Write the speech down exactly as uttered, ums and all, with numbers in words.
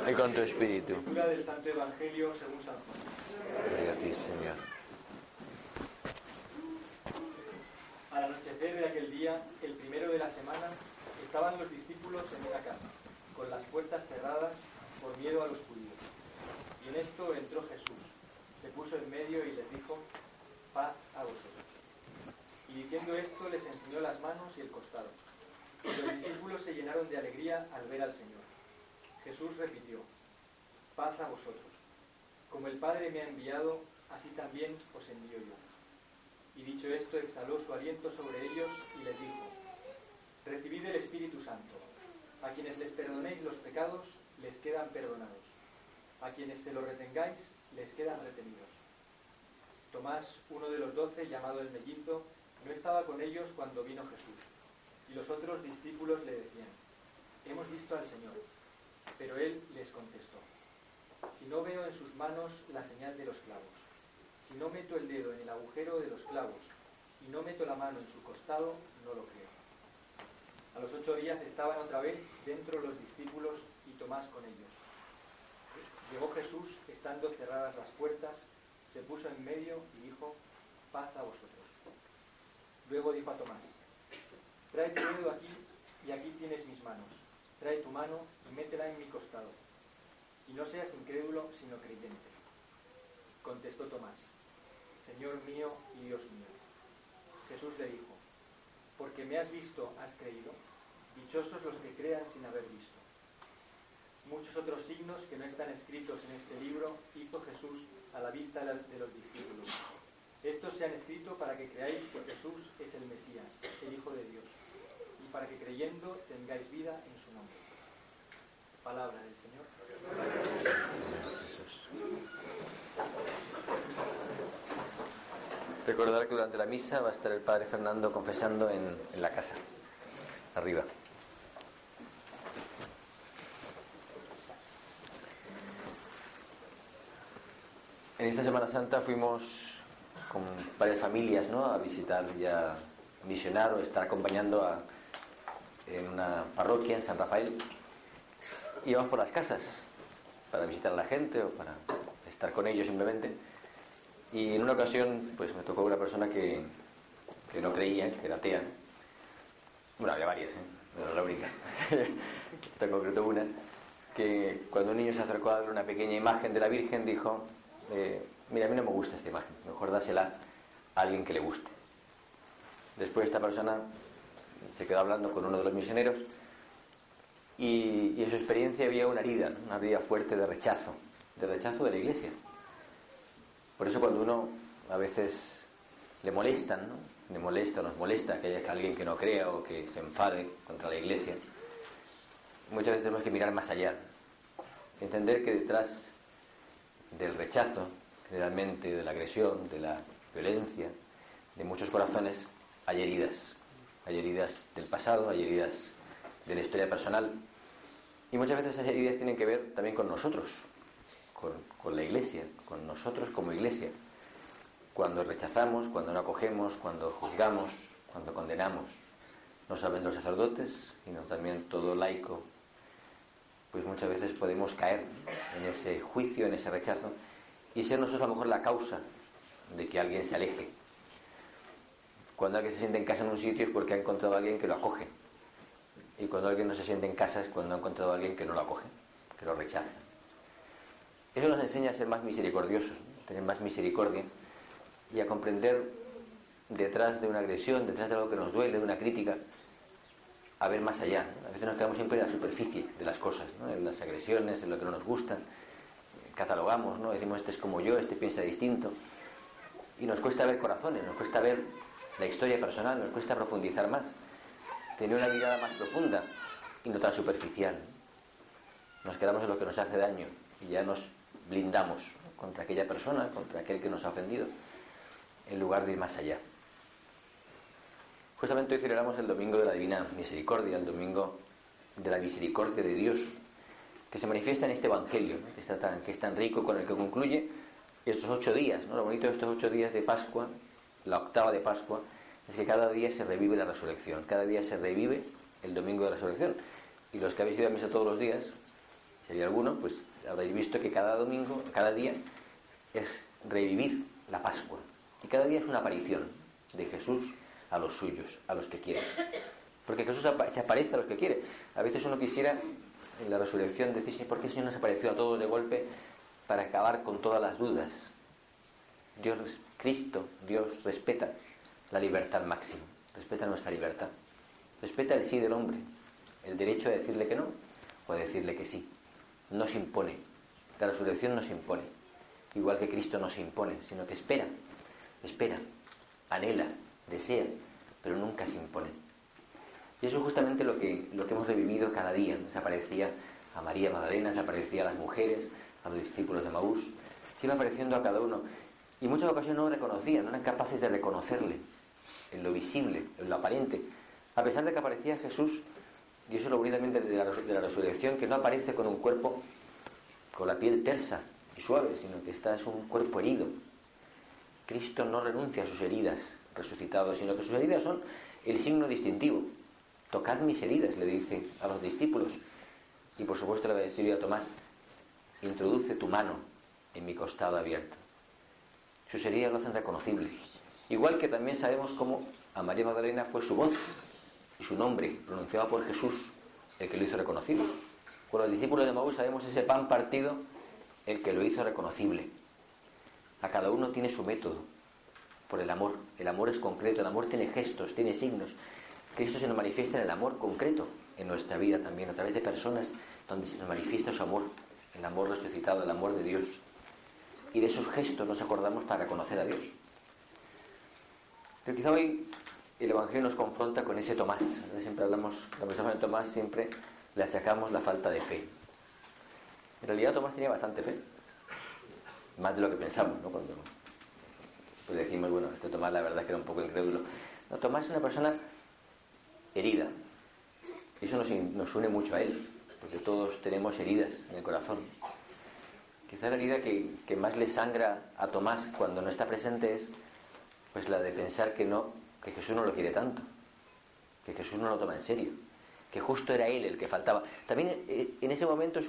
Y con tu espíritu. Lectura del Santo Evangelio según San Juan. Gloria a ti, Señor. Al anochecer de aquel día, el primero de la semana, estaban los discípulos en una casa, con las puertas cerradas por miedo a los judíos. Y en esto entró Jesús, se puso en medio y les dijo: paz a vosotros. Y diciendo esto les enseñó las manos y el costado. Y los discípulos se llenaron de alegría al ver al Señor. Jesús repitió: paz a vosotros. Como el Padre me ha enviado, así también os envío yo. Y dicho esto, exhaló su aliento sobre ellos y les dijo: recibid el Espíritu Santo. A quienes les perdonéis los pecados, les quedan perdonados. A quienes se los retengáis, les quedan retenidos. Tomás, uno de los doce, llamado el mellizo, no estaba con ellos cuando vino Jesús. Y los otros discípulos le decían: hemos visto al Señor. Pero él les contestó: si no veo en sus manos la señal de los clavos, si no meto el dedo en el agujero de los clavos y no meto la mano en su costado, no lo creo. A los ocho días estaban otra vez dentro los discípulos y Tomás con ellos. Llegó Jesús, estando cerradas las puertas, se puso en medio y dijo: paz a vosotros. Luego dijo a Tomás: trae tu dedo aquí y aquí tienes mis manos. Trae tu mano y métela en mi costado. Y no seas incrédulo, sino creyente. Contestó Tomás: Señor mío y Dios mío. Jesús le dijo: porque me has visto, has creído. Dichosos los que crean sin haber visto. Muchos otros signos que no están escritos en este libro hizo Jesús a la vista de los discípulos. Estos se han escrito para que creáis que Jesús es el Mesías, el Hijo de Dios, y para que creyendo tengáis vida en su nombre. Palabra del Señor. Recordar que durante la misa va a estar el Padre Fernando confesando en, en la casa, arriba. En esta Semana Santa fuimos con varias familias, ¿no?, a visitar y a misionar o estar acompañando a, en una parroquia en San Rafael. Íbamos por las casas para visitar a la gente o para estar con ellos simplemente. Y en una ocasión pues me tocó una persona que, que no creía, que era atea. Bueno, había varias, ¿eh? No era la única. Esta en concreto una, que cuando un niño se acercó a ver una pequeña imagen de la Virgen dijo: eh, mira, a mí no me gusta esta imagen, mejor dásela a alguien que le guste. Después esta persona se quedó hablando con uno de los misioneros y, y en su experiencia había una herida, una herida fuerte de rechazo, de rechazo de la Iglesia. Por eso cuando uno a veces le molestan, ¿no?, le molesta o nos molesta que haya alguien que no crea o que se enfade contra la Iglesia, muchas veces tenemos que mirar más allá, entender que detrás del rechazo, generalmente de la agresión, de la violencia, de muchos corazones, hay heridas. Hay heridas del pasado, hay heridas de la historia personal. Y muchas veces esas heridas tienen que ver también con nosotros, con, con la Iglesia, con nosotros como Iglesia. Cuando rechazamos, cuando no acogemos, cuando juzgamos, cuando condenamos, no solamente los sacerdotes, sino también todo laico, pues muchas veces podemos caer en ese juicio, en ese rechazo, y ser nosotros a lo mejor la causa de que alguien se aleje. Cuando alguien se siente en casa en un sitio es porque ha encontrado a alguien que lo acoge, y cuando alguien no se siente en casa es cuando ha encontrado a alguien que no lo acoge, que lo rechaza. Eso nos enseña a ser más misericordiosos, ¿no?, tener más misericordia y a comprender detrás de una agresión, detrás de algo que nos duele, de una crítica, a ver más allá, ¿no? A veces nos quedamos siempre en la superficie de las cosas, ¿no?, en las agresiones, en lo que no nos gustan, catalogamos, ¿no?, decimos este es como yo, este piensa distinto, y nos cuesta ver corazones, nos cuesta ver la historia personal, nos cuesta profundizar más, tener una mirada más profunda y no tan superficial. Nos quedamos en lo que nos hace daño y ya nos blindamos, ¿no?, contra aquella persona, contra aquel que nos ha ofendido, en lugar de ir más allá. Justamente hoy celebramos el Domingo de la Divina Misericordia, el Domingo de la Misericordia de Dios, que se manifiesta en este Evangelio, ¿no?, que, está tan, que es tan rico, con el que concluye estos ocho días, ¿no? Lo bonito de estos ocho días de Pascua, la octava de Pascua, es que cada día se revive la resurrección, cada día se revive el Domingo de la Resurrección. Y los que habéis ido a misa todos los días, Si hay alguno, pues habréis visto que cada domingo, cada día, es revivir la Pascua. Y cada día es una aparición de Jesús a los suyos, a los que quiere. Porque Jesús se aparece a los que quiere. A veces uno quisiera, en la resurrección, decir, ¿por qué el Señor nos apareció a todos de golpe para acabar con todas las dudas? Dios, Cristo, Dios respeta la libertad al máximo. Respeta nuestra libertad. Respeta el sí del hombre. El derecho de decirle que no o de decirle que sí. No se impone. La resurrección no se impone. Igual que Cristo no se impone, sino que espera. Espera, anhela, desea, pero nunca se impone. Y eso es justamente lo que, lo que hemos revivido cada día. Se aparecía a María Magdalena, se aparecía a las mujeres, a los discípulos de Maús. Se iba apareciendo a cada uno. Y en muchas ocasiones no lo reconocían, no eran capaces de reconocerle en lo visible, en lo aparente. A pesar de que aparecía Jesús, y eso es lo bonito también de la, de la resurrección, que no aparece con un cuerpo con la piel tersa y suave, sino que está es un cuerpo herido. Cristo no renuncia a sus heridas resucitado, sino que sus heridas son el signo distintivo. Tocad mis heridas, le dice a los discípulos. Y por supuesto le va a decir a Tomás, introduce tu mano en mi costado abierto. Sus heridas lo hacen reconocible. Igual que también sabemos cómo a María Magdalena fue su voz y su nombre pronunciado por Jesús el que lo hizo reconocible. Con los discípulos de Maús sabemos ese pan partido el que lo hizo reconocible. A cada uno tiene su método por el amor. El amor es concreto, el amor tiene gestos, tiene signos. Cristo se nos manifiesta en el amor concreto en nuestra vida también, a través de personas donde se nos manifiesta su amor, el amor resucitado, el amor de Dios. Y de esos gestos nos acordamos para reconocer a Dios. Pero quizá hoy el Evangelio nos confronta con ese Tomás. Siempre hablamos, la persona de Tomás siempre le achacamos la falta de fe. En realidad Tomás tenía bastante fe. Más de lo que pensamos, ¿no? Cuando pues decimos, bueno, este Tomás la verdad es que era un poco incrédulo. No, Tomás es una persona herida. Y eso nos, nos une mucho a él, porque todos tenemos heridas en el corazón. Quizá la herida que, que más le sangra a Tomás cuando no está presente es pues la de pensar que no, que Jesús no lo quiere tanto, que Jesús no lo toma en serio, que justo era él el que faltaba. También en ese momento